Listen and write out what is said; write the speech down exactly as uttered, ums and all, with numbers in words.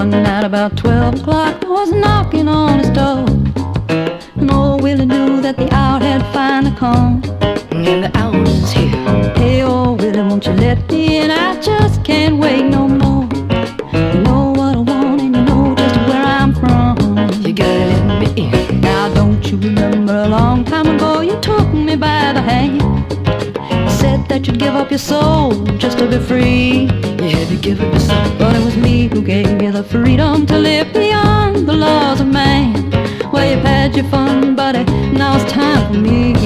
One night about twelve o'clock, I was knocking on his door, and old Willie knew that the hour had finally come. And the hour is here. Hey, old Willie, won't you let me in? I just can't wait no more. You know what I want and you know just where I'm from. You gotta let me in. Now don't you remember a long time ago you took me by the hand? You said that you'd give up your soul just to be free. You had to give it to something. But it was me who gave you the freedom to live beyond the laws of man. Well, you've had your fun, buddy, now it's time for me